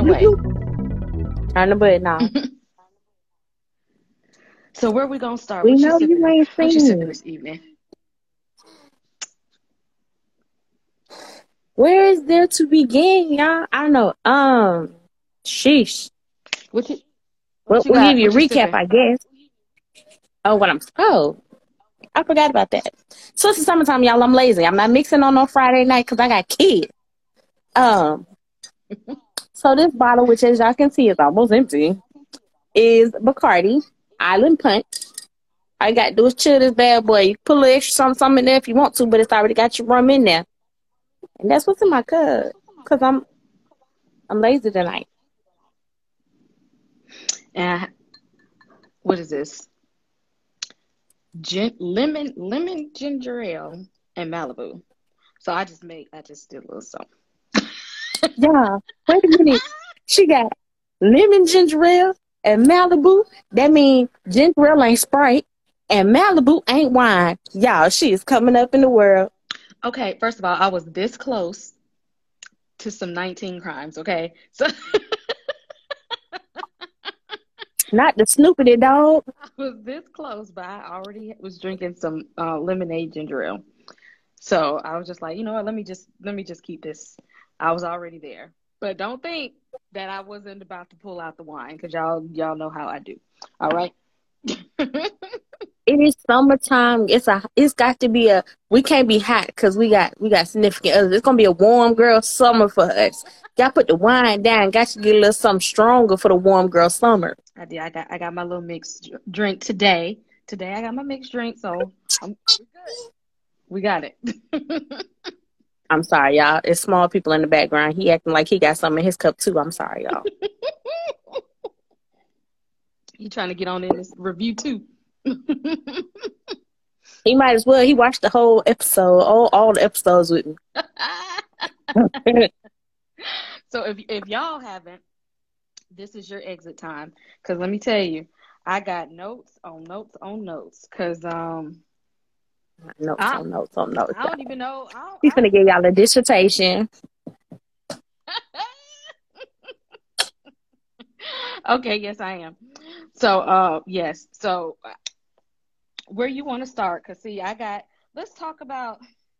away. Turn the button off. So where we gonna start? We What you know you sipping? ain't What you sipping seen. this evening? Where is there to begin, y'all? I don't know. Sheesh. What you Well, what you we'll give got? you a What you recap, sipping? I guess. Oh, what I'm. Oh, I forgot about that. So it's the summertime, y'all. I'm lazy. I'm not mixing on Friday night because I got kids. Um. So this bottle, which as y'all can see is almost empty, is Bacardi Island Punch. All you got to do is chill this bad boy. You put a little extra something in there if you want to, but it's already got your rum in there. And that's what's in my cup. Because I'm lazy tonight. And what is this? Lemon ginger ale and Malibu. So I just did a little something. Yeah. Wait a minute. She got lemon ginger ale and Malibu. That means ginger ale ain't Sprite and Malibu ain't wine. Y'all, she is coming up in the world. Okay, first of all, I was this close to some 19 crimes, okay? So Not the Snoopity dog. I was this close, but I already was drinking some lemonade ginger ale. So I was just like, you know what, let me just keep this. I was already there. But don't think that I wasn't about to pull out the wine because y'all know how I do. All right. It is summertime. It's got to be a we can't be hot because we got significant others. It's gonna be a warm girl summer for us. Y'all put the wine down, got to get a little something stronger for the warm girl summer. I did. I got my little mixed drink today. Today I got my mixed drink, so we're good. We got it. I'm sorry, y'all. It's small people in the background. He acting like he got something in his cup too. I'm sorry, y'all. You trying to get on in this review too? He might as well. He watched the whole episode, all the episodes with me. So if y'all haven't, this is your exit time. Cause let me tell you, I got notes on notes on notes. Cause Notes I on notes on notes, I don't y'all. even know. He's gonna give y'all a dissertation. Okay, yes, I am. So yes. So where you want to start? Cause see, let's talk about.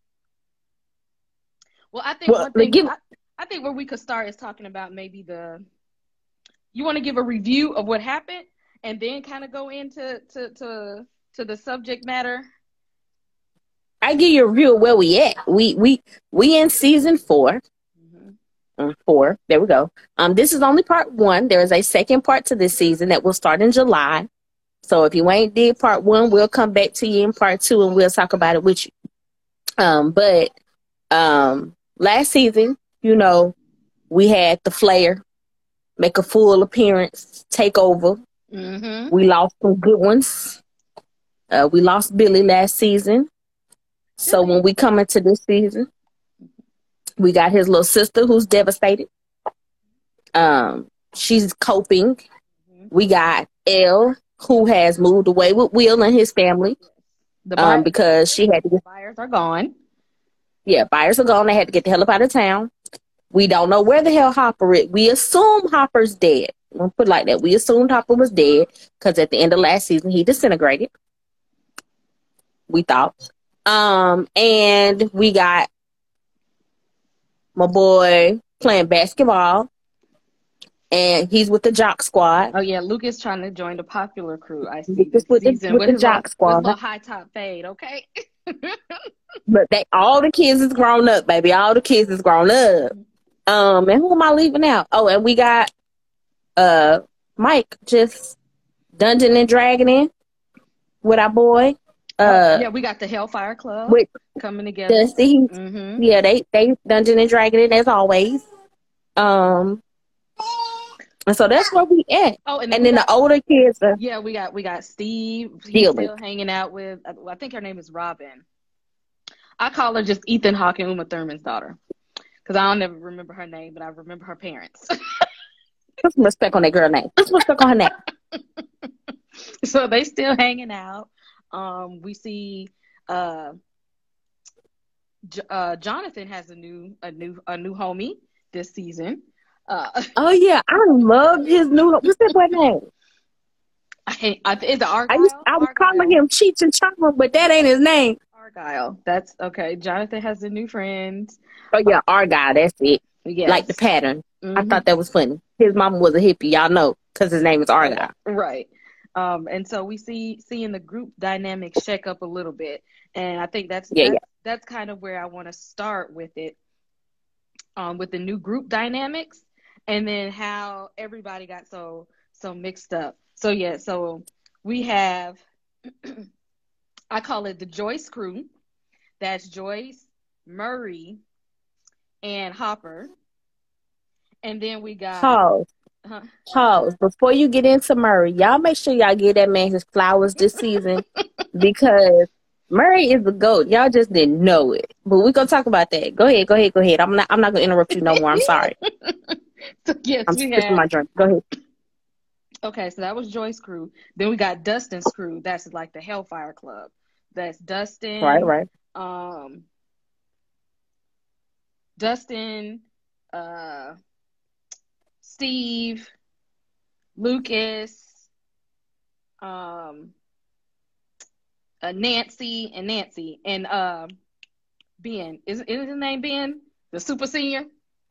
Well, I think Well, one thing give I think where we could start is talking about maybe you want to give a review of what happened and then kind of go into to the subject matter. I give you a review of where we at. We in season 4. Hmm. 4. There we go. This is only part 1. There is a second part to this season that will start in July. So if you ain't did part 1, we'll come back to you in part 2 and we'll talk about it with you. But last season, we had the Flair make a full appearance, take over. Hmm. We lost some good ones. We lost Billy last season. So when Billy. we come into this season, we got his little sister who's devastated. She's coping. Hmm. We got Elle who has moved away with Will and his family. The buy Because she had to the get, buyers are gone. yeah, buyers are gone. They had to get the hell up out of town. We don't know where the hell Hopper is. We assume Hopper's dead. We'll put it like that. We assumed Hopper was dead because at the end of last season he disintegrated. We thought. And we got my boy playing basketball, and he's with the Jock Squad. Oh yeah, Luke is trying to join the popular crew. I see Lucas this with the season with with the his little Jock Squad. high top fade. Okay. But all the kids is grown up, baby. All the kids is grown up. And who am I leaving out? Oh, and we got Mike just Dungeon and Dragoning with our boy. Yeah, we got the Hellfire Club With coming together. Dusty. Hmm. Yeah, they Dungeon and Dragoning as always. Um and so that's where we at. Oh, and then And we then got the older kids are yeah, we got Steve. He's dealing. still hanging out with. I think her name is Robin. I call her just Ethan Hawke and Uma Thurman's daughter because I don't never remember her name, but I remember her parents. Put some respect on that girl name. Put some respect on her name. So they still hanging out. We see uh, Jonathan has a new homie this season. Oh yeah, I love his new. What's that boy name? Is it Argyle? I was calling Argyle. him Cheech and Chong, but that ain't his name. Argyle. That's okay. Jonathan has a new friend. Oh yeah, Argyle. That's it. Like the Yes. pattern. I Hmm. thought that was funny. His mama was a hippie, y'all know, because his name is Argyle. Right. And so we seeing the group dynamics shake up a little bit, and I think Yeah, yeah. that's kind of where I want to start with it, with the new group dynamics, and then how everybody got so mixed up. So yeah, so we have I call it the Joyce crew. That's Joyce, Murray, and Hopper, and then we got Pause. uh, Pause. Before you get into Murray, y'all make sure y'all give that man his flowers this season because Murray is the GOAT. Y'all just didn't know it. But we're gonna talk about that. Go ahead, go ahead, go ahead. I'm not gonna interrupt you no more. I'm sorry. so yes, I'm we sipping have. my drink. Go ahead. Okay, so that was Joy's crew. Then we got Dustin's crew. That's like the Hellfire Club. That's Right, Dustin, right. um, Dustin, uh, Steve, Lucas, um, Nancy, and Ben. Is his name Ben? The super senior?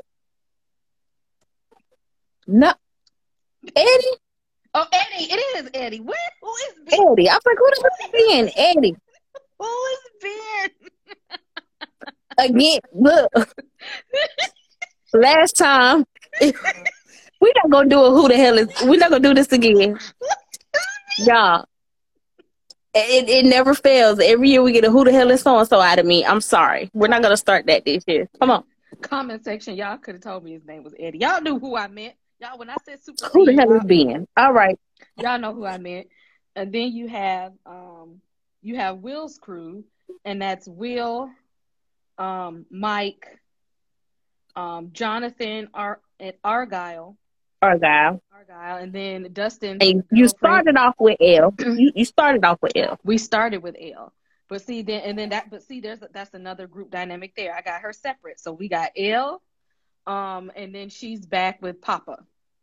No, Eddie. Oh, Eddie. It is Eddie. What? Who is Ben? Eddie. I was like, who the hell is being Eddie? Who is Ben? Again, look, last time we're not gonna do a who the hell is we're not gonna do this again. Y'all. It never fails. Every year we get a who the hell is so and so out of me. I'm sorry. We're not gonna start that this year. Come on. Comment section, y'all could have told me his name was Eddie. Y'all knew who I meant. Y'all, when I said super Who the senior, hell is being? All right. y'all know who I meant. And then you have Will's crew, and that's Will, Mike, Jonathan, and Argyle, Argyle. and then Dustin's And you girlfriend. started off with L. You started off with L. We started with L. But see, that's another group dynamic there. I got her separate. So we got L, and then she's back with Papa.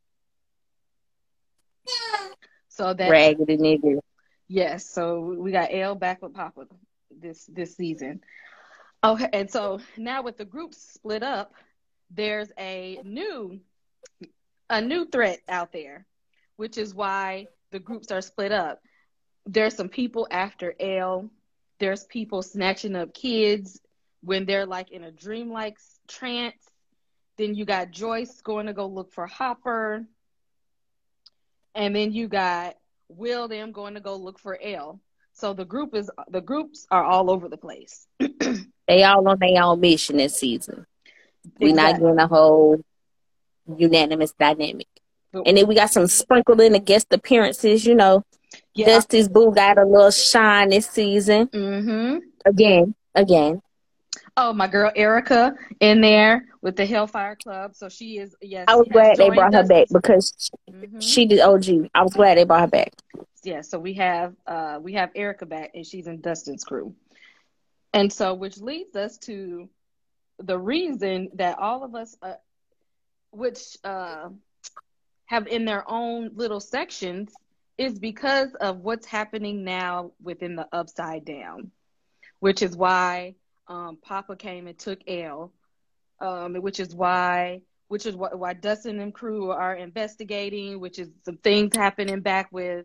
So that's Raggedy nigga. yes. So we got L back with Papa this season. Okay, and so now with the groups split up, there's a new threat out there, which is why the groups are split up. There's some people after L. There's people snatching up kids when they're like in a dreamlike trance. Then you got Joyce going to go look for Hopper. And then you got Will them going to go look for L. So the groups are all over the place. They all on their own mission this season. We're not Exactly. getting a whole unanimous dynamic. And then we got some sprinkled in the guest appearances, you know. Yeah. Dusty's boo got a little shine this season. Mm-hmm. Again. Oh, my girl Erica in there with the Hellfire Club. So she is, yes. I was glad they brought her back because she did OG. I was glad they brought her back. Yeah, so we have Erica back, and she's in Dustin's crew. And so, which leads us to the reason that all of us, which have in their own little sections, is because of what's happening now within the Upside Down, which is why Papa came and took L, which is why Dustin and crew are investigating, which is some things happening back with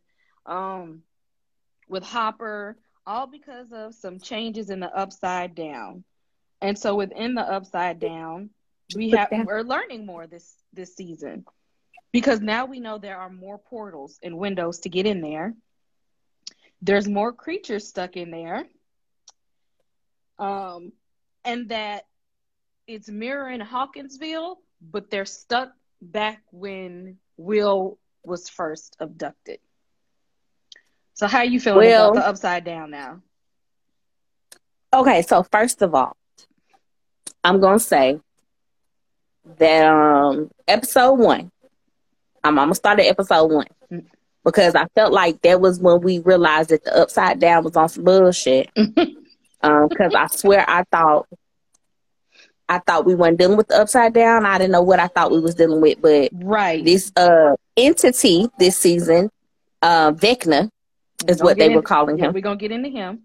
Hopper, all because of some changes in the Upside Down. And so within the Upside Down, we're learning more this season, because now we know there are more portals and windows to get in there. There's more creatures stuck in there. And that it's mirroring Hawkinsville, but they're stuck back when Will was first abducted. So how are you feeling about the Upside Down now? Okay, so first of all, I'm going to say that episode 1, I'm going to start at episode 1 because I felt like that was when we realized that the Upside Down was on some bullshit. Because I swear I thought I thought we weren't dealing with the upside down. I didn't know what I thought we was dealing with, but Right. this entity this season, Vecna is what they were calling him. We're gonna get into him.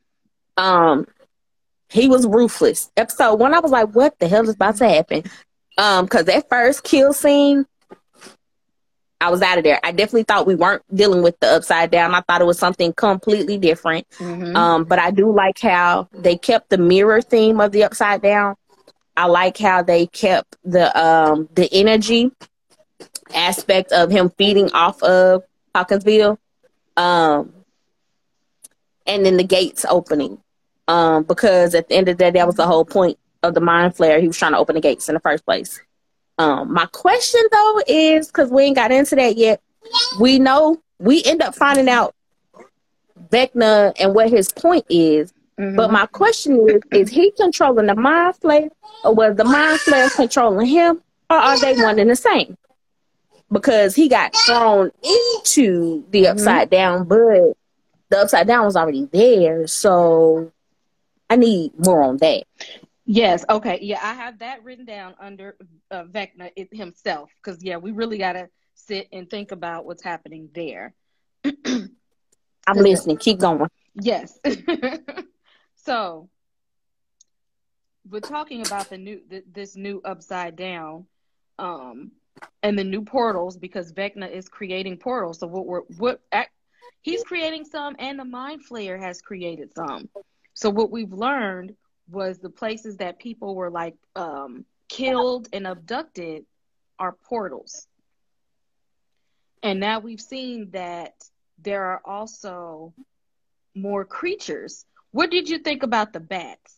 He was ruthless. Episode 1, I was like, what the hell is about to happen? Because that first kill scene, I was out of there. I definitely thought we weren't dealing with the upside down. I thought it was something completely different. But I do like how they kept the mirror theme of the upside down. I like how they kept the energy aspect of him feeding off of Hawkinsville. And then the gates opening. Because at the end of the day, that was the whole point of the Mind Flayer. He was trying to open the gates in the first place. My question though is, because we ain't got into that yet, we end up finding out Vecna and what his point is. But my question is he controlling the Mind Flayer, or was the Mind Flayer controlling him, or are they one and the same? Because he got thrown into the upside down, but the upside down was already there, so I need more on that. Yes. Okay. Yeah, I have that written down under Vecna himself, because we really gotta sit and think about what's happening there. I'm listening. Keep going. Yes. So we're talking about this new upside down, and the new portals, because Vecna is creating portals. So he's creating some, and the Mind Flayer has created some. So what we've learned was the places that people were like killed and abducted are portals. And now we've seen that there are also more creatures. What did you think about the bats?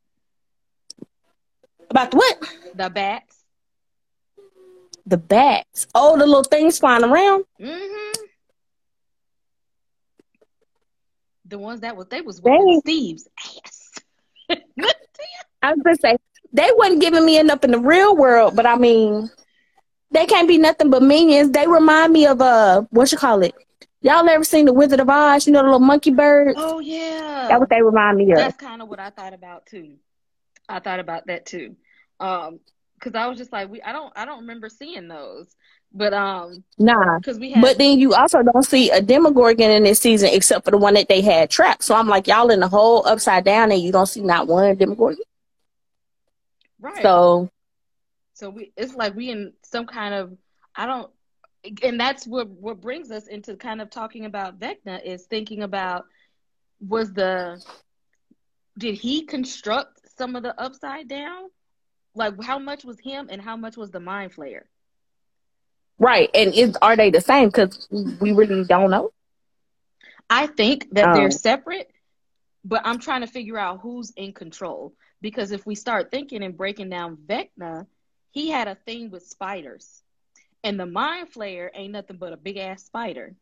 About what? The bats. The bats. Oh, the little things flying around? The ones that was whooping Steve's ass. I was gonna say, they wasn't giving me enough in the real world, but I mean, they can't be nothing but minions. They remind me of what you call it? Y'all ever seen the Wizard of Oz? You know the little monkey birds? Oh yeah, that's what they remind me of. That's kind of what I thought about too. I thought about that too, because I was just like, I don't remember seeing those, but nah. Because but then you also don't see a Demogorgon in this season except for the one that they had trapped. So I'm like, y'all in the whole upside down, and you don't see not one Demogorgon. Right. So it's like we in some kind of and that's what brings us into kind of talking about Vecna, is thinking about, did he construct some of the upside down? Like, how much was him and how much was the Mind Flayer? Right. And are they the same? Because we really don't know. I think that they're separate, but I'm trying to figure out who's in control. Because if we start thinking and breaking down Vecna, he had a thing with spiders. And the Mind Flayer ain't nothing but a big ass spider.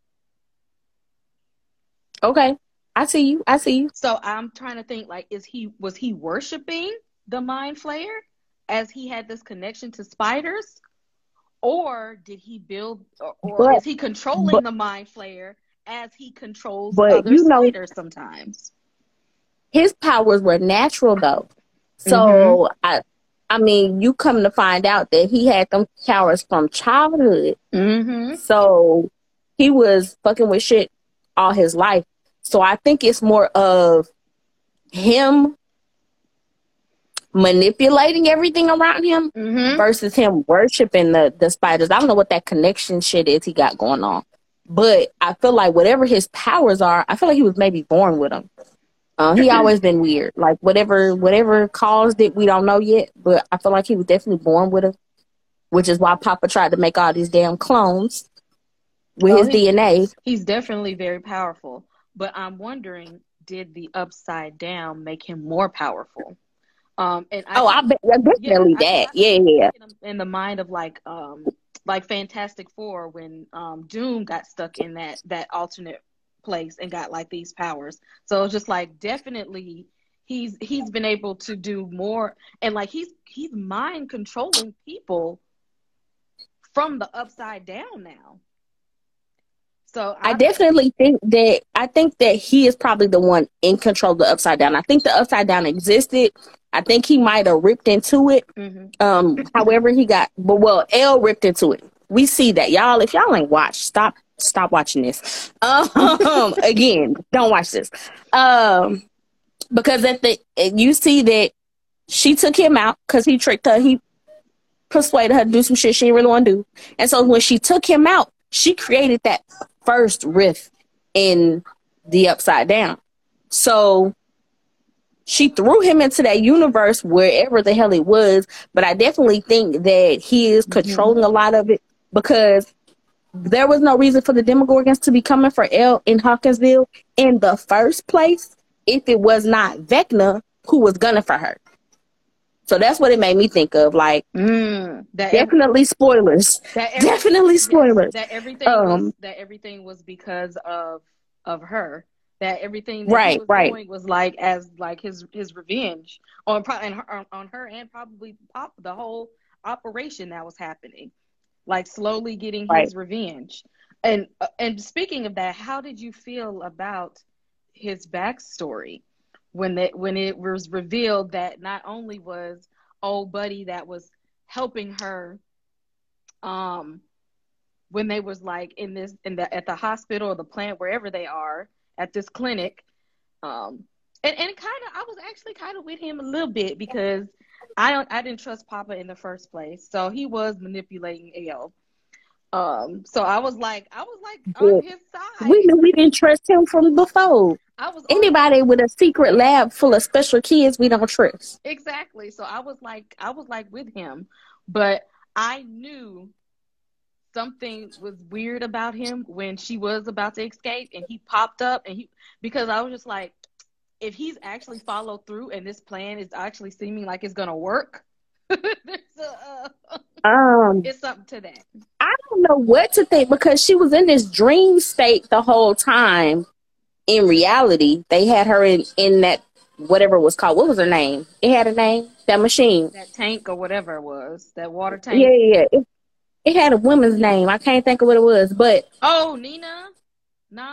Okay. I see you. So I'm trying to think, like, was he worshiping the Mind Flayer as he had this connection to spiders? Or did he build, or is he controlling the Mind Flayer as he controls other spiders sometimes? His powers were natural though. So I mean, you come to find out that he had them powers from childhood. So he was fucking with shit all his life. So I think it's more of him manipulating everything around him versus him worshiping the spiders. I don't know what that connection shit is he got going on. But I feel like whatever his powers are, I feel like he was maybe born with them. He always been weird. Like whatever caused it, we don't know yet. But I feel like he was definitely born with it, which is why Papa tried to make all these damn clones with his DNA. He's definitely very powerful. But I'm wondering, did the upside down make him more powerful? I bet definitely that. Yeah. In the mind of like Fantastic Four, when Doom got stuck in that alternate place and got like these powers. So it's just like, definitely he's been able to do more, and like he's mind controlling people from the upside down now. So I definitely think that he is probably the one in control of the upside down. I think the upside down existed. I think he might have ripped into it. However, L ripped into it. We see that, y'all. If y'all ain't watched, stop watching this. Again, don't watch this. Because you see that she took him out because he tricked her. He persuaded her to do some shit she didn't really want to do. And so when she took him out, she created that first rift in the Upside Down. So she threw him into that universe wherever the hell it was. But I definitely think that he is controlling a lot of it, because there was no reason for the Demogorgons to be coming for Elle in Hawkinsville in the first place if it was not Vecna who was gunning for her. So that's what it made me think of. Like, definitely spoilers. Definitely spoilers. That everything was because of her. That everything that he was doing was like his revenge on her, and probably the whole operation that was happening, like slowly getting his revenge. And speaking of that, how did you feel about his backstory when it was revealed that not only was old buddy that was helping her when they was like at the hospital or the plant, wherever they are at this clinic, and kind of I was actually kind of with him a little bit, because I didn't trust Papa in the first place, so he was manipulating Elle. So I was like on his side. We knew we didn't trust him from before. Anybody with a secret lab full of special kids, we don't trust. Exactly. So I was like with him, but I knew something was weird about him when she was about to escape and he popped up, because I was just like, if he's actually followed through and this plan is actually seeming like it's gonna work, it's something to that. I don't know what to think, because she was in this dream state the whole time. In reality, they had her in that, whatever it was called. What was her name? It had a name. That machine. That tank or whatever it was. That water tank. Yeah. It had a woman's name. I can't think of what it was, but Nina 9.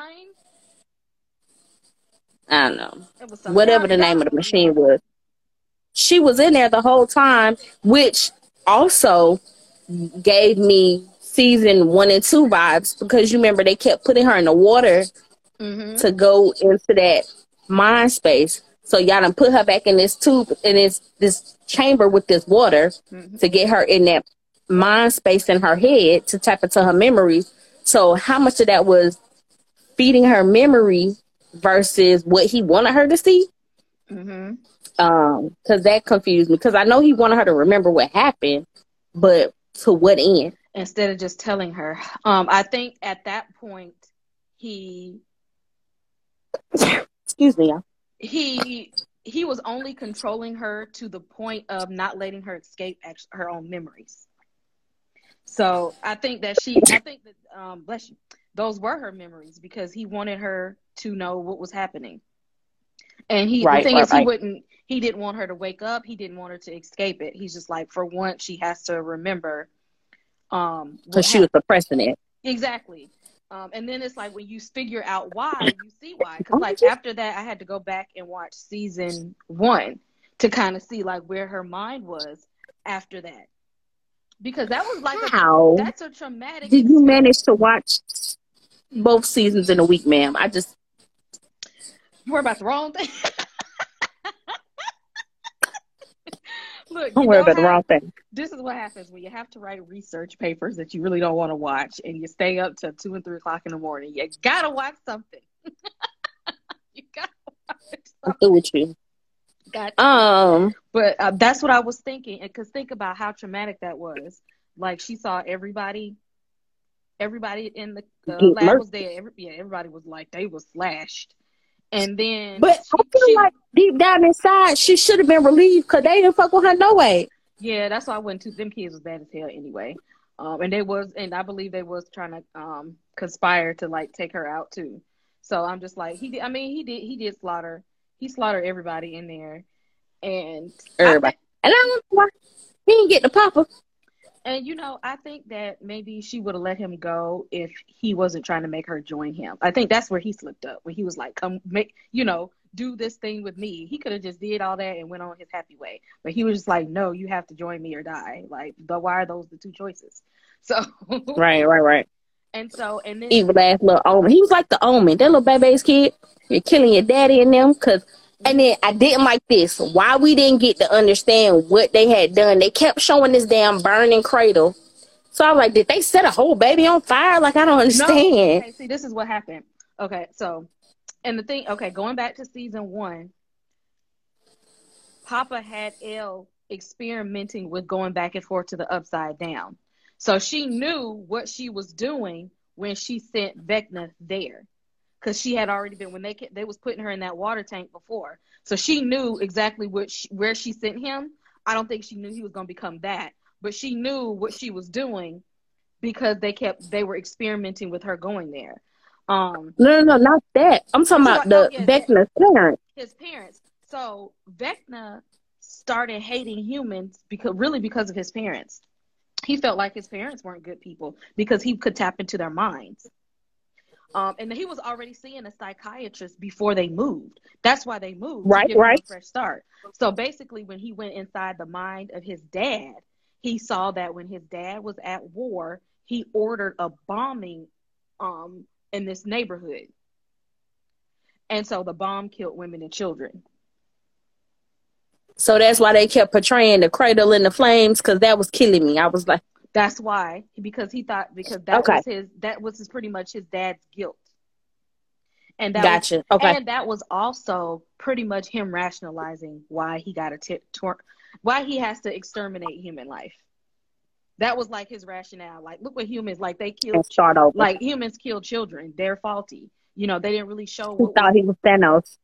I don't know. Whatever the name of the machine was. She was in there the whole time, which also gave me season 1 and 2 vibes, because you remember they kept putting her in the water to go into that mind space. So y'all done put her back in this tube, in this chamber with this water to get her in that mind space in her head to tap into her memories. So how much of that was feeding her memory versus what he wanted her to see? Because that confused me, because I know he wanted her to remember what happened, but to what end? Instead of just telling her. I think at that point he excuse me, y'all. He was only controlling her to the point of not letting her escape her own memories. So I think that bless you, those were her memories, because he wanted her to know what was happening. And he didn't want her to wake up. He didn't want her to escape it. He's just like, for once, she has to remember. Because she was suppressing it. Exactly. And then it's like when you figure out why, you see why. Because like after that, I had to go back and watch season 1 to kind of see like where her mind was after that. Because that was like that's a traumatic. Did you manage to watch both seasons in a week, ma'am? We're about the wrong thing. Look, don't worry about the wrong thing. This is what happens when you have to write research papers that you really don't want to watch, and you stay up till 2 and 3 o'clock in the morning. You gotta watch something. You gotta watch something. I'm through with you. But that's what I was thinking, because think about how traumatic that was. Like, she saw everybody in the lab was there. Everybody was like, they was slashed. And then, but I feel like deep down inside, she should have been relieved, because they didn't fuck with her no way. Yeah, that's why I went to them. Kids was bad as hell anyway. And I believe they was trying to conspire to like take her out too. So I'm just like, he did slaughter. He slaughtered everybody in there, and everybody. And I don't know why he didn't get the Papa. And I think that maybe she would have let him go if he wasn't trying to make her join him. I think that's where he slipped up, when he was like, "Come, do this thing with me. He could have just did all that and went on his happy way. But he was just like, no, you have to join me or die. Like, why are those the two choices? So, Right. and then Evil ass little Omen. He was like the Omen. That little baby's kid. You're killing your daddy and them. And then I didn't like this. Why we didn't get to understand what they had done. They kept showing this damn burning cradle. So I was like, did they set a whole baby on fire? Like, I don't understand. No. Okay, see, this is what happened. Okay, so, and the thing, okay, going back to season 1, Papa had Elle experimenting with going back and forth to the upside down. So she knew what she was doing when she sent Vecna there. Because she had already been, when they was putting her in that water tank before. So she knew exactly where she sent him. I don't think she knew he was going to become that. But she knew what she was doing because they were experimenting with her going there. No, not that. I'm talking about Vecna's parents. His parents. So Vecna started hating humans because of his parents. He felt like his parents weren't good people because he could tap into their minds. And he was already seeing a psychiatrist before they moved. That's why they moved. Right. To give him a fresh start. So basically, when he went inside the mind of his dad, he saw that when his dad was at war, he ordered a bombing in this neighborhood. And so the bomb killed women and children. So that's why they kept portraying the cradle in the flames, because that was killing me. I was like, that's why, because he thought that was pretty much his dad's guilt. And that was also pretty much him rationalizing why he got why he has to exterminate human life. That was like his rationale. Like, look what humans, like, they killed, like, humans kill children. They're faulty. You know, they didn't really show. He thought he was Thanos.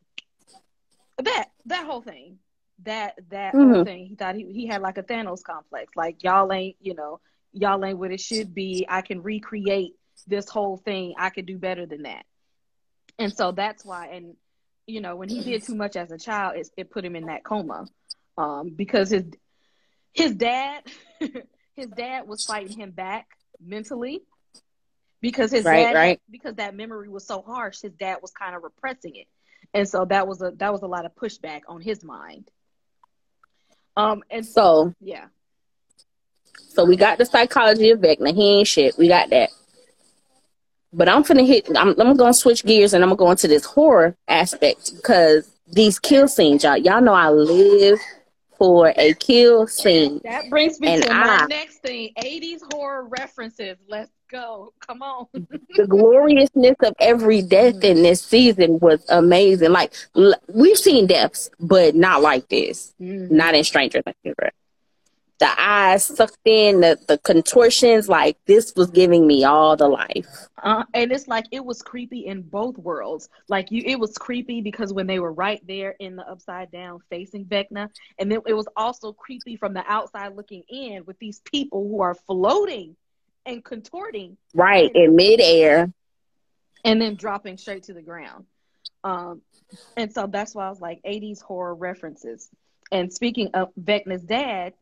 That whole thing. That whole thing. He thought he had like a Thanos complex. Like, y'all ain't what it should be. I can recreate this whole thing. I could do better than that. And so that's why, and you know, when he did too much as a child, it put him in that coma. Because his dad was fighting him back mentally. Because because that memory was so harsh, his dad was kind of repressing it. And so that was a lot of pushback on his mind. And so yeah. So we got the psychology of Vecna. He ain't shit. We got that. But I'm gonna switch gears and I'm gonna go into this horror aspect, because these kill scenes, y'all know I live for a kill scene. That brings me to my next thing. 80s horror references. Let's go. Come on. The gloriousness of every death in this season was amazing. Like, we've seen deaths, but not like this. Not in Stranger Things. The eyes sucked in, the contortions, like, this was giving me all the life. And it's like, it was creepy in both worlds. Like, it was creepy because when they were right there in the upside down facing Vecna, and then it was also creepy from the outside looking in with these people who are floating and contorting. Right, in midair. And then dropping straight to the ground. And so that's why I was like, 80s horror references. And speaking of Vecna's dad,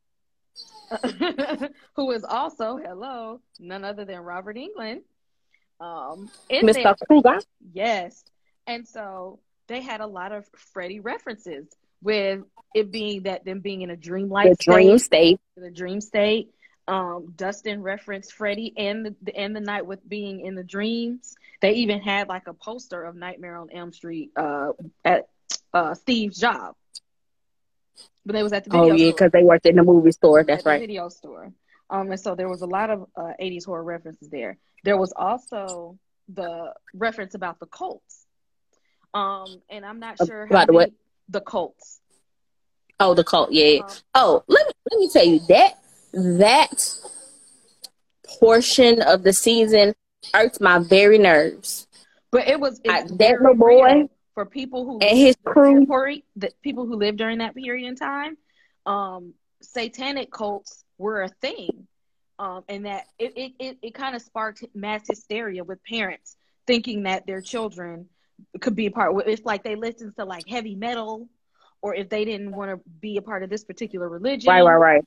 who is also, none other than Robert Englund. Mr. Krueger. Yes. And so they had a lot of Freddy references, with it being them being in a dreamlike state. The dream state. Dustin referenced Freddy and the night with being in the dreams. They even had like a poster of Nightmare on Elm Street at Steve's job. But they was at the video store. Oh, yeah, because they worked in the movie store. That's right. The video store. And so there was a lot of 80s horror references there. There was also the reference about the cults. And I'm not sure how about what? The cults. Oh, the cult, yeah. Let me tell you, that portion of the season irked my very nerves. But that little boy for people who and his crew, the people who lived during that period in time, satanic cults were a thing, and that it kind of sparked mass hysteria with parents thinking that their children could be a part. If like they listened to like heavy metal, or if they didn't want to be a part of this particular religion, right,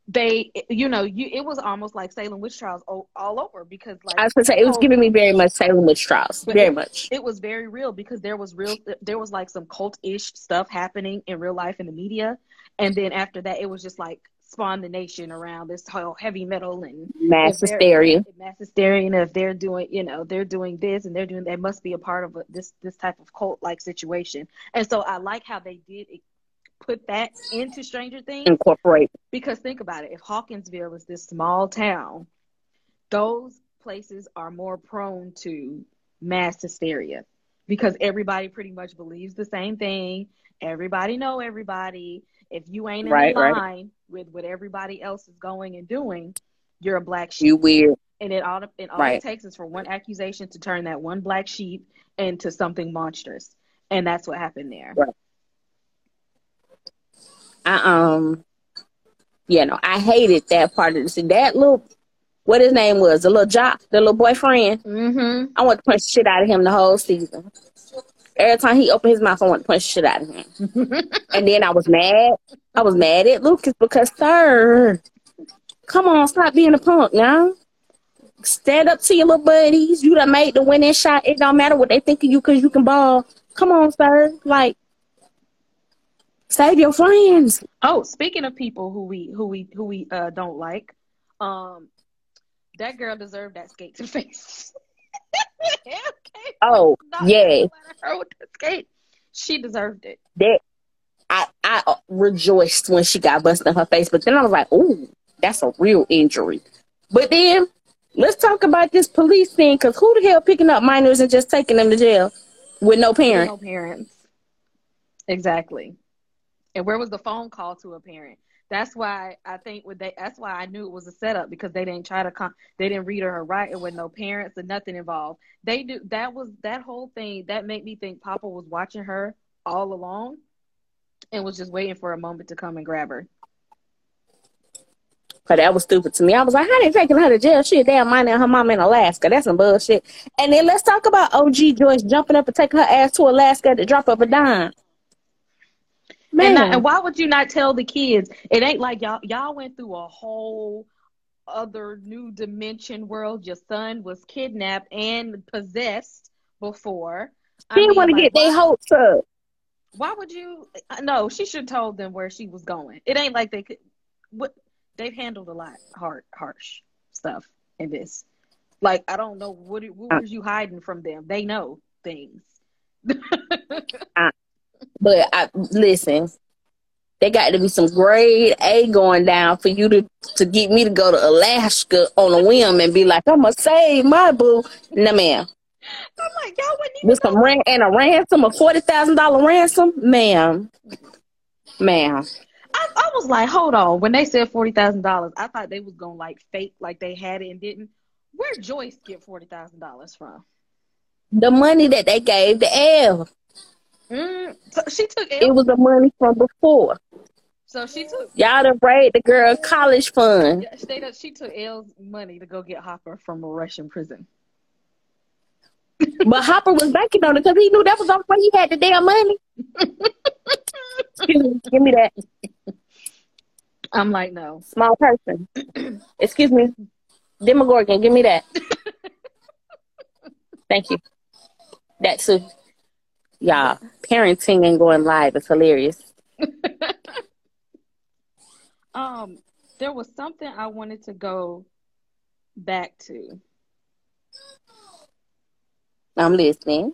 they, it was almost like Salem witch trials all over, because like I was gonna say the it was whole, giving me very much Salem witch trials, but very much. it was very real, because there was like some cult-ish stuff happening in real life in the media, and then after that it was just like spawned the nation around this whole heavy metal, and Mass if they're hysteria. mass hysteria, and if they're doing, they're doing this and they're doing, they must be a part of this type of cult like situation. And so I like how they did put that into Stranger Things, Incorporate. because think about it, if Hawkinsville is this small town, those places are more prone to mass hysteria, because everybody pretty much believes the same thing. Everybody know everybody. If you ain't in a Right, right. line with what everybody else is going and doing, you're a black You sheep. weird. And all it Right. takes is for one accusation to turn that one black sheep into something monstrous. And that's what happened there. Right. Yeah, no, I hated that part of this. That little, what his name was, the little jock, the little boyfriend. Mm-hmm. I want to punch the shit out of him the whole season. Every time he opened his mouth, I want to punch the shit out of him. And then I was mad. I was mad at Lucas because, sir, come on, stop being a punk now. Stand up to your little buddies. You done made the winning shot. It don't matter what they think of you because you can ball. Come on, sir. Like, save your friends. Oh, speaking of people who we don't like, that girl deserved that skate to the face. Okay. Oh, yeah. Her with the skate, she deserved it. That I rejoiced when she got busted in her face, but then I was like, "Ooh, that's a real injury." But then let's talk about this police thing, because who the hell picking up minors and just taking them to jail with no parent? No parents. Exactly. And where was the phone call to a parent? That's why I think that's why I knew it was a setup, because they didn't try to they didn't read her right, and with no parents and nothing involved. That whole thing that made me think Papa was watching her all along and was just waiting for a moment to come and grab her. But that was stupid to me. I was like, how they taking her to jail? She a damn minor and her mom in Alaska. That's some bullshit. And then let's talk about OG Joyce jumping up and taking her ass to Alaska to drop up a dime. Man. And why would you not tell the kids? It ain't like y'all went through a whole other new dimension world. Your son was kidnapped and possessed before. She didn't want to get their hopes up. Why would you? No, she should have told them where she was going. It ain't like they could. They've handled a lot harsh stuff in this. Like, I don't know what was you hiding from them. They know things. But listen, there got to be some grade A going down for you to get me to go to Alaska on a whim and be like, I'm gonna save my boo. No, ma'am. I'm like, y'all wouldn't even with some and a ransom, a $40,000 ransom, ma'am. I was like, hold on. When they said $40,000, I thought they was gonna like fake like they had it and didn't. Where'd Joyce get $40,000 from? The money that they gave to Elle. So she took Elle. It was the money from before. So she took y'all done raid the girl college fund. Yeah, she took Elle's money to go get Hopper from a Russian prison. But Hopper was banking on it because he knew that was the only way he had the damn money. Excuse me, give me that. I'm like, no. Small person. Excuse me. Demogorgon, give me that. Thank you. That too. Y'all, parenting and going live is hilarious. There was something I wanted to go back to. I'm listening.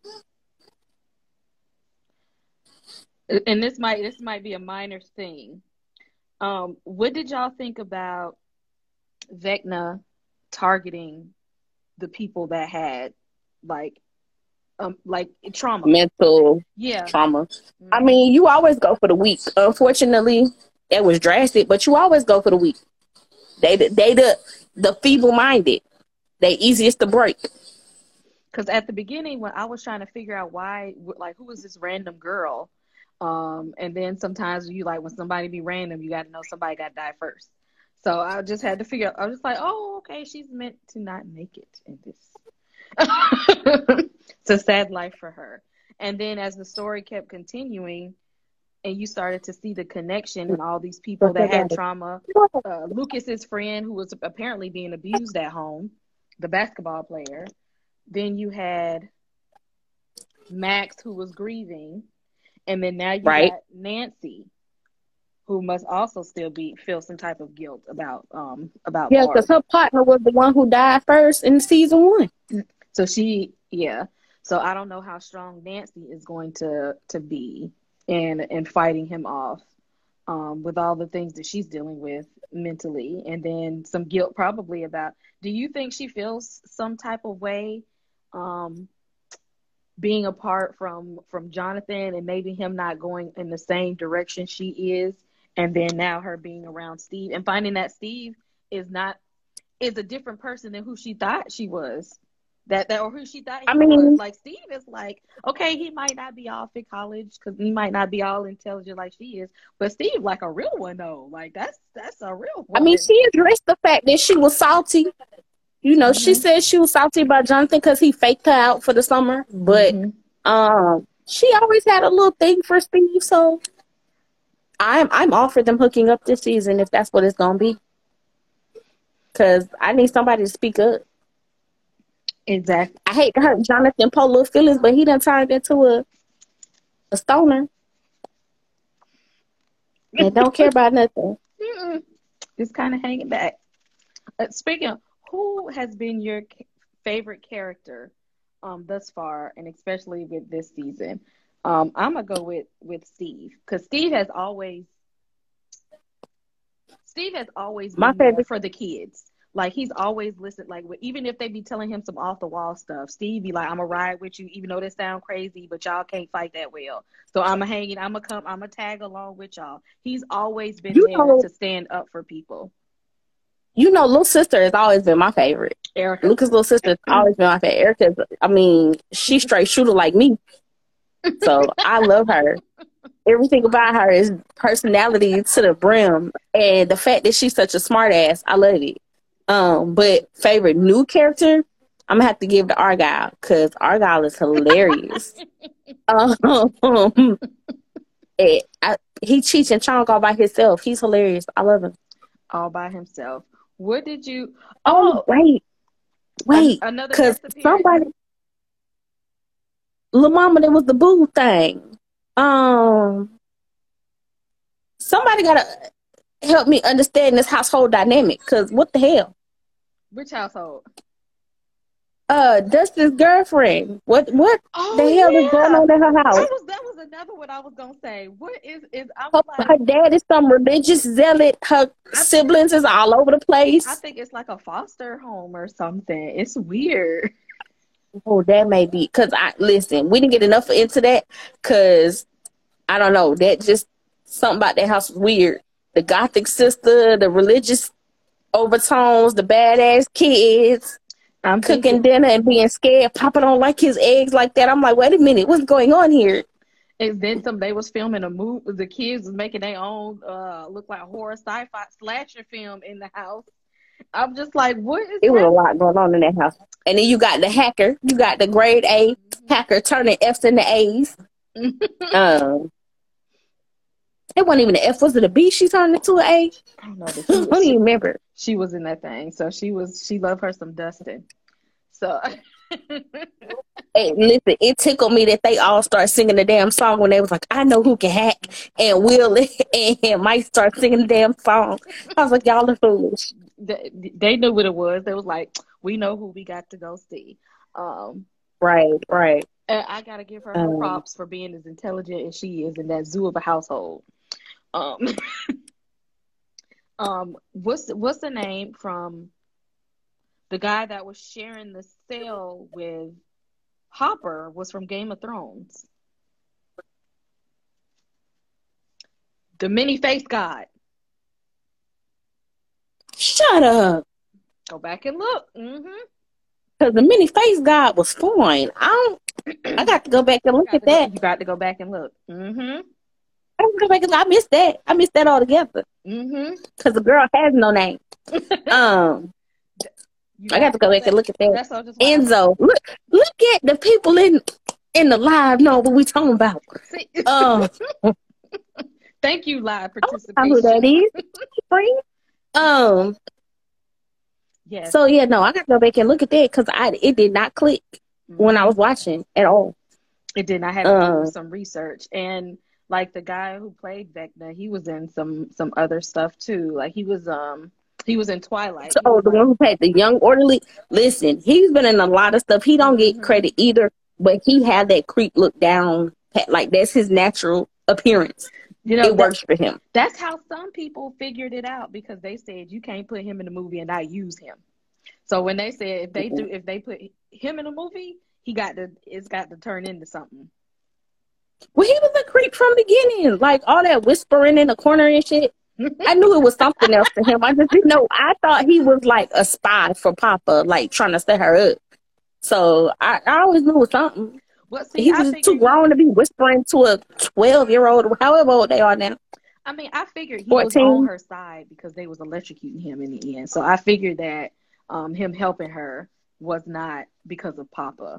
And this might be a minor thing. What did y'all think about Vecna targeting the people that had like trauma, mental trauma? Mm-hmm. I mean, you always go for the weak. Unfortunately, it was drastic, but you always go for the weak. They the feeble-minded. They easiest to break. Because at the beginning, when I was trying to figure out why, like, who was this random girl? And then sometimes when somebody be random, you got to know somebody got to die first. So I just had to figure out, I was just like, oh, okay, she's meant to not make it in this. It's a sad life for her. And then as the story kept continuing, and you started to see the connection and all these people that had trauma. Lucas's friend who was apparently being abused at home, the basketball player. Then you had Max who was grieving, and then now you got Nancy, who must also still feel some type of guilt about yeah, because her partner was the one who died first in season 1. So so I don't know how strong Nancy is going to be in fighting him off, with all the things that she's dealing with mentally, and then some guilt probably about. Do you think she feels some type of way, being apart from Jonathan, and maybe him not going in the same direction she is, and then now her being around Steve and finding that Steve is a different person than who she thought she was, or who she thought he was. Like, Steve is like, okay, he might not be off at college because he might not be all intelligent like she is, but Steve like a real one though. Like that's a real one. I mean, she addressed the fact that she was salty. You know, she said she was salty about Jonathan because he faked her out for the summer. But she always had a little thing for Steve. So I'm all for them hooking up this season if that's what it's going to be. Because I need somebody to speak up. Exactly. I hate to hurt Jonathan Poe little feelings, but he done turned into a stoner. And don't care about nothing. Just kind of hanging back. Speaking of, who has been your favorite character thus far, and especially with this season? I'm gonna go with Steve, because Steve has always been my favorite for the kids. Like, he's always listened. Like, even if they be telling him some off the wall stuff, Steve be like, "I'm gonna ride with you, even though that sound crazy, but y'all can't fight that well. So I'm gonna hang it. I'm gonna tag along with y'all." He's always been there to stand up for people. You know, little sister has always been my favorite. Erica. Lucas' little sister has always been my favorite. Erica, I mean, she's straight shooter like me. So I love her. Everything about her is personality to the brim. And the fact that she's such a smart ass, I love it. But favorite new character, I'm gonna have to give to Argyle, because Argyle is hilarious. He cheats and chonk all by himself. He's hilarious. I love him. All by himself. What did you? Wait, because somebody, little mama, that was the boo thing. Somebody gotta help me understand this household dynamic, because what the hell? Which household? Dustin's girlfriend. What the hell is going on in her house? That was another one I was gonna say. What is her dad is some religious zealot. Her siblings is all over the place. I think it's like a foster home or something. It's weird. Oh, that may be. Because listen, we didn't get enough into that, because I don't know, that just something about that house was weird. The gothic sister, the religious overtones, the badass kids. I'm cooking dinner and being scared. Papa don't like his eggs like that. I'm like, wait a minute, what's going on here? And then they was filming a movie. The kids was making their own look like horror sci-fi slasher film in the house. I'm just like, what is it? Was a lot going on in that house. And then you got the hacker. You got the grade A hacker turning F's into A's. It wasn't even an F. Was it a B she turned into an A? I don't know. I don't even remember. She was in that thing. So she loved her some Dustin. So hey, listen, it tickled me that they all start singing the damn song when they was like, I know who can hack, and Will and Mike start singing the damn song. I was like, y'all are foolish. They knew what it was. They was like, we know who we got to go see. Right. And I gotta give her props for being as intelligent as she is in that zoo of a household. What's the name from the guy that was sharing the cell with Hopper was from Game of Thrones? The many-faced god. Shut up. Go back and look. Because the many-faced god was fine. I got to go back and look at that. You got to go back and look. I missed that. I missed that altogether. Because the girl has no name. I got to go back and look at that. Enzo, look at the people in the live know what we talking about. Thank you, live I don't know who that participation. is. Friend. Um. Yes. So yeah, no, I gotta go back and look at that because it did not click when I Hmm. was watching at all. It did. I had to do Um. some research, and like the guy who played Vecna, he was in some other stuff too. Like he was in Twilight. So, He was the like, one who played the young orderly. Listen, he's been in a lot of stuff. He don't get hmm credit either, but he had that creep look down. Like that's his natural appearance. you know It that works for him. that's how some people figured it out because they said you can't put him in the movie and not use him. So when they said if they put him in a movie, it's got to turn into something. Well, he was a creep from the beginning. Like all that whispering in the corner and shit. I knew it was something else to him. I just didn't know. I thought he was like a spy for Papa, like trying to set her up. So I always knew it was something. Well, see, He I was just too figured he grown to be whispering to a 12-year-old, however old they are now, I mean, I figured he was on 14. her side because they was electrocuting him in the end. So I figured that him helping her was not because of Papa.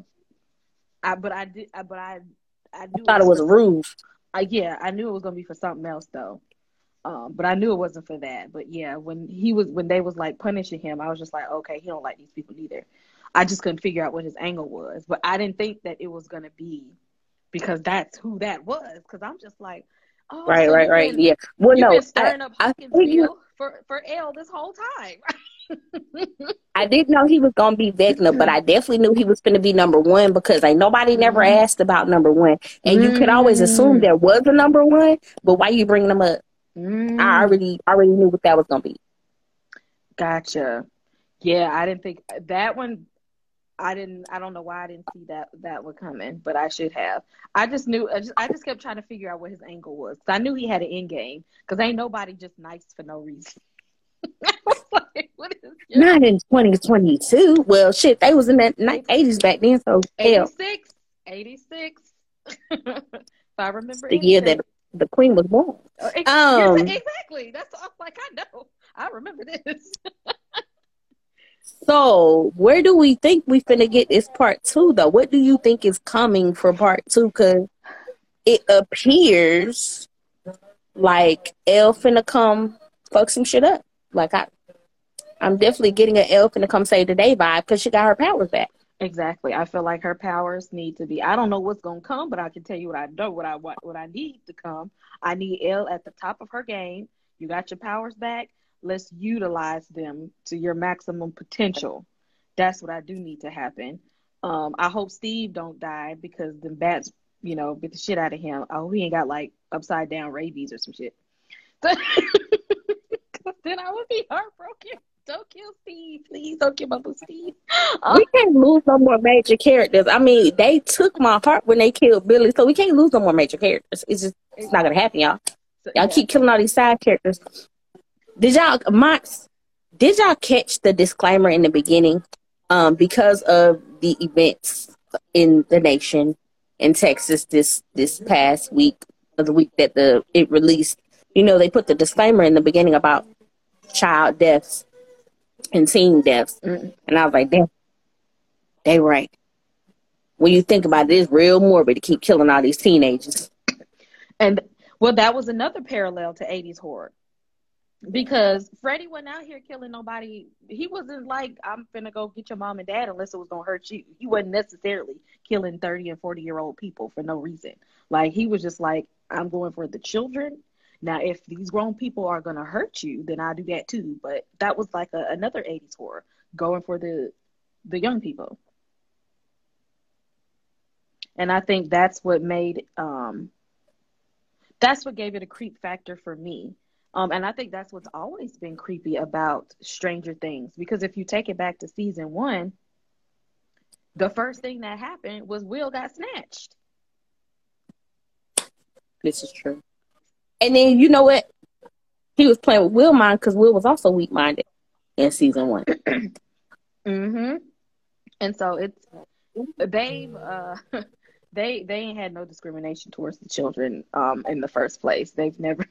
I I knew it thought it was for was a ruse. yeah, I knew it was gonna be for something else though. But I knew it wasn't for that. But yeah, when they was like punishing him, I was just like, okay, he don't like these people neither. I just couldn't figure out what his angle was. But I didn't think that it was gonna be because that's who that was. Because I'm just like, oh, Right, so right, right. Yeah. Well, you've been no, stirring up I figured Hawkinsville for L this whole time. I didn't know he was gonna be Vecna, but I definitely knew he was gonna be number one because ain't nobody never Mm-hmm. asked about number one, and you could always assume Mm, there was a number one. But why you bringing them up? I mm, already knew what that was gonna be. gotcha. Yeah, I didn't think that one. I don't know why I didn't see that one coming, but I should have. I just knew. I just kept trying to figure out what his angle was. 'Cause I knew he had an end game. Because ain't nobody just nice for no reason. I was like, what is your Not in 2022. Well, shit, they was in the 80, 80s back then, so hell, 86? 86. If I remember the year anything. that the Queen was born. Yes, Um, exactly. That's I'm like I know. I remember this. so where do we think we finna get this part two though? What do you think is coming for part two? Because it appears like Elle finna come fuck some shit up. Like I'm definitely getting an Elle finna come save the day vibe because she got her powers back. Exactly. I feel like her powers need to be. I don't know what's gonna come, but I can tell you what I know. What I need to come. I need Elle at the top of her game. You got your powers back. Let's utilize them to your maximum potential. That's what I do need to happen. I hope Steve don't die because the bats, bit the shit out of him. I hope he ain't got like upside down rabies or some shit. Then I would be heartbroken. Don't kill Steve, please. Don't kill my little Steve. We can't lose no more major characters. I mean, they took my heart when they killed Billy, so we can't lose no more major characters. It's not gonna happen, y'all. So, Y'all yeah. keep killing all these side characters. Did y'all Mox? Did y'all catch the disclaimer in the beginning? Because of the events in the nation in Texas this past week, or the week that it released, they put the disclaimer in the beginning about child deaths and teen deaths, Mm. and I was like, damn, they right. When you think about it, it's real morbid to keep killing all these teenagers. And well, that was another parallel to 80s horror. Because Freddie wasn't out here killing nobody. He wasn't like, I'm finna go get your mom and dad unless it was gonna hurt you. He wasn't necessarily killing 30 and 40-year-old people for no reason. Like, he was just like, I'm going for the children. Now, if these grown people are gonna hurt you, then I'll do that too. But that was like another 80s horror, going for the young people. And I think that's what gave it a creep factor for me. And I think that's what's always been creepy about Stranger Things. Because if you take it back to season 1, the first thing that happened was Will got snatched. This is true. And then you know what? He was playing with Will mind because Will was also weak minded in season 1. Mm-hmm. And so they've they ain't had no discrimination towards the children in the first place. They've never.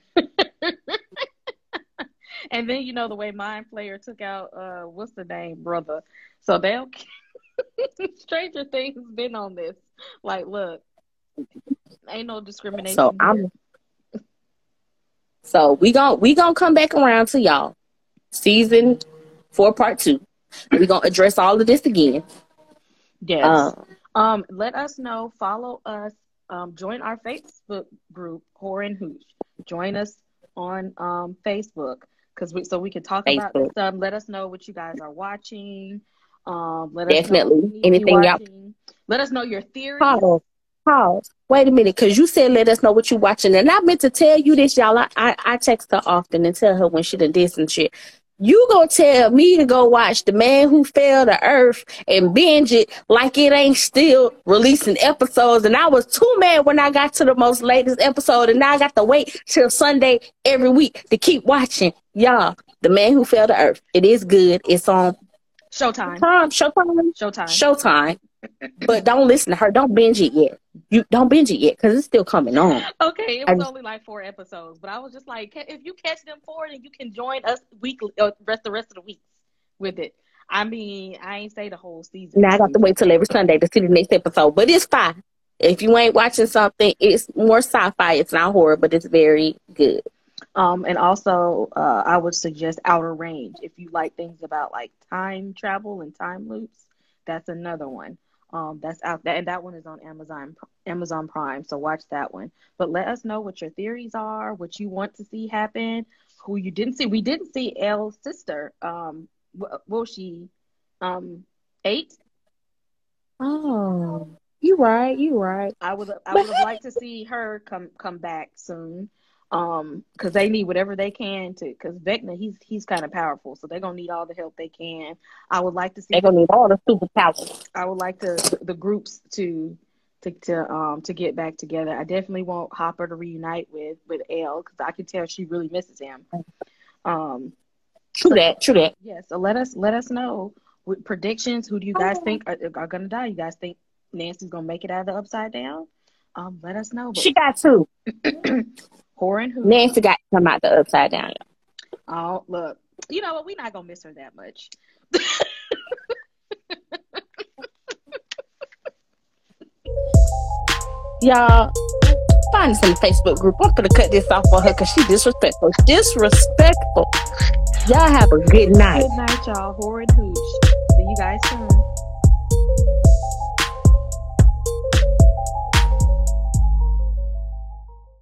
And then the way Mind Flayer took out what's the name, brother. So they'll Stranger Things been on this. Like, look, ain't no So discrimination here. I'm So we gonna come back around to y'all. Season 4, part 2. We're gonna address all of this again. Yes. Let us know. Follow us. Join our Facebook group, Horror and Hooch. Join us on Facebook so we can talk about this Facebook. stuff. Let us know what you guys are watching. Let us know what Definitely. we need to be Anything y'all watching. Let us know your theories. pause. Wait a minute, because you said let us know what you watching. And I meant to tell you this, y'all. I text her often and tell her when she done did some shit. You gonna tell me to go watch The Man Who Fell to Earth and binge it like it ain't still releasing episodes. And I was too mad when I got to the most latest episode, and now I got to wait till Sunday every week to keep watching. Y'all, The Man Who Fell to Earth. It is good. It's on Showtime. Showtime. But don't listen to her. Don't binge it yet. You don't binge it yet because it's still coming on. Okay, it was only like 4 episodes, but I was just like, if you catch them 4, then you can join us weekly, the rest of the weeks with it. I mean, I ain't say the whole season. Now I got to wait till every Sunday to see the next episode, but it's fine. If you ain't watching something, it's more sci-fi. It's not horror, but it's very good. And also, I would suggest Outer Range if you like things about like time travel and time loops. That's another one. That's out there, and that one is on Amazon Prime. So watch that one. But let us know what your theories are, what you want to see happen, who you didn't see. We didn't see Elle's sister. What was she? 8. Oh, you right. I would have liked to see her come back soon. Because they need whatever they can to. Because Vecna, he's kind of powerful, so they're gonna need all the help they can. I would like to see. They're gonna need all the superpowers. I would like the groups to get back together. I definitely want Hopper to reunite with Elle because I can tell she really misses him. True that. Yeah, so let us know with predictions. Who do you guys think are gonna die? You guys think Nancy's gonna make it out of the Upside Down? Let us know. But she got to. Horror and Hooch. Nancy got to come out the Upside Down. Oh, look. You know what? We're not gonna miss her that much. Y'all, find us in the Facebook group. I'm gonna cut this off for her because she's disrespectful. Y'all have a good night. Good night, y'all. Horror and Hooch. See you guys soon.